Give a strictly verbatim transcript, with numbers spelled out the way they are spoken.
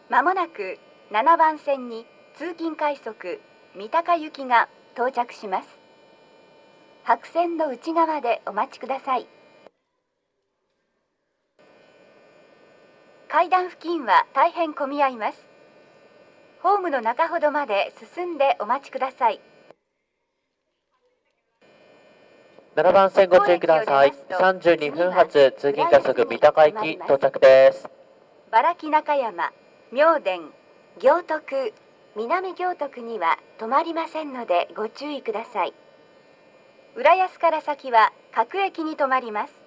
まもなくななばん線に通勤快速三鷹行きが到着します。白線の内側でお待ちください。階段付近は大変混み合います。ホームの中ほどまで進んでお待ちください。 ななばん線ご注意ください。さんじゅうにふん発通勤快速三鷹行き到着です。 原木中山、明田、行徳、南行徳には止まりませんのでご注意ください。浦安から先は各駅に停まります。